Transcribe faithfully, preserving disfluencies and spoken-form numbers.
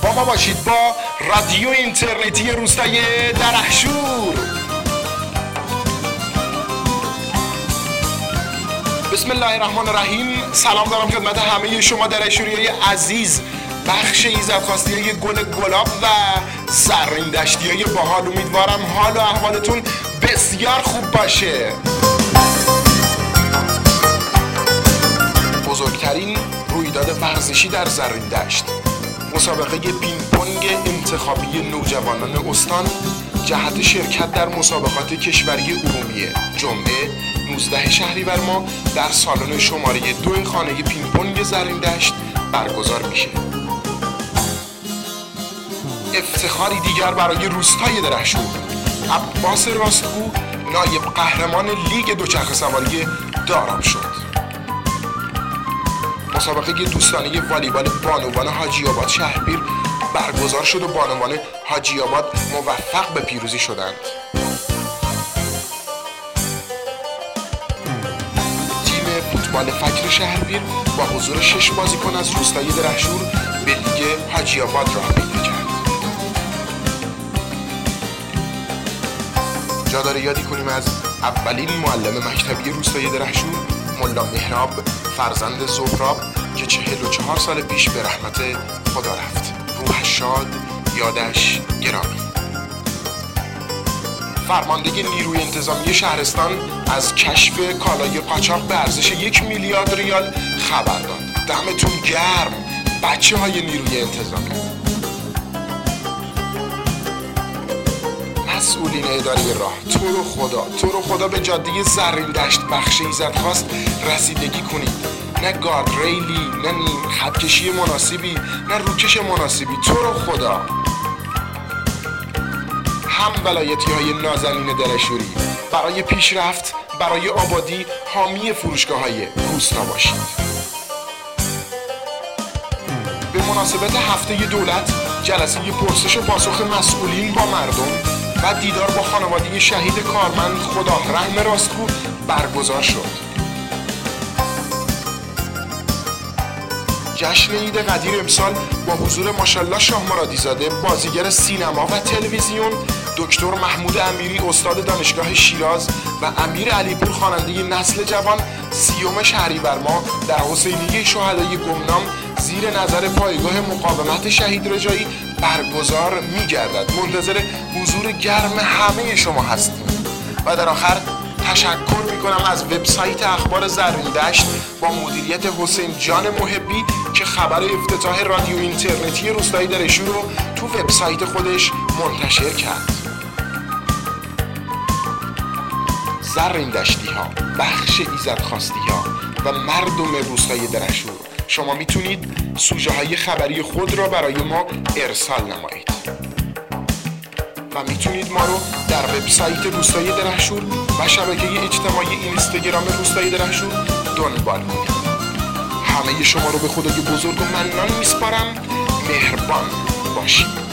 با ما باشید با رادیو اینترنتی روستای درحشور. بسم الله الرحمن الرحیم. سلام دارم خدمت همه شما درحشوریای عزیز. بخش ایزدخواستیای گل گلاب و زرین دشتیای باحال. امیدوارم حال و احوالتون بسیار خوب باشه. بزرگترین رویداد ورزشی در زرین دشت، مسابقه پینگ پونگ انتخابی نوجوانان استان جهت شرکت در مسابقات کشوری ارومیه، جمعه نوزده شهریور ماه در سالن شماره دو خانه پینگ پونگ زرین دشت برگزار میشه. افتخاری دیگر برای روستای درحشور. عباس راستگو نایب قهرمان لیگ دوچرخه سواری داراب شد. مسابقه دوستانه والیبال بانوان حاجی آباد شهرپیر برگزار شد و بانوان حاجی آباد موفق به پیروزی شدند. تیم فوتبال فجر شهرپیر با حضور شش بازیکن از روستای درحشور به لیگ حاجی آباد راه پیدا کرد. جا داره یادی کنیم از اولین معلم مکتبی روستای درحشور، ملا مهراب فرزند زهراب، که چهل و چهار سال پیش به رحمت خدا رفت. روحش شاد، یادش گرامی. فرمانده نیروی انتظامی شهرستان از کشف کالای قاچاق به ارزش یک میلیارد ریال خبر داد. دمتون گرم بچه های نیروی انتظامی. مسئولین اداره راه، تو رو خدا تو رو خدا به جاده زرین دشت بخش ایزدخواست رسیدگی کنید. نه گارد ریلی، نه خطکشی مناسبی، نه روکش مناسبی. تو رو خدا. هم ولایتی های نازنین درحشوری برای پیشرفت، برای آبادی حامی فروشگاه های روستا باشید. به مناسبت هفته دولت جلسه پرسش و پاسخ مسئولین با مردم و دیدار با خانواده شهید کارمند خدا رحم راستگو برگزار شد. جشن عید قدیر امسال با حضور ماشاءالله شاه مرادی زاده بازیگر سینما و تلویزیون، دکتر محمود امیری استاد دانشگاه شیراز و امیر علیپور خواننده نسل جوان سیوم شهریور ماه در حسینیه شهدای گمنام زیر نظر پایگاه مقاومت شهید رجایی برگزار می‌گردد. منتظر حضور گرم همه شما هستیم. و در آخر تشکر میکنم از وبسایت اخبار زرین دشت با مدیریت حسین جان محبی که خبر افتتاح رادیو اینترنتی روستای درحشور رو تو وبسایت خودش منتشر کرد. زرین دشتی ها، بخش ایزدخواستی ها و مردم روستای درحشور، شما میتونید سوژه های خبری خود را برای ما ارسال نمایید و میتونید ما رو در وبسایت روستای درحشور و شبکه اجتماعی اینستاگرام روستای درحشور دنبال کنید. همه شما رو به خدای بزرگ و منان میسپارم. مهربان باشید.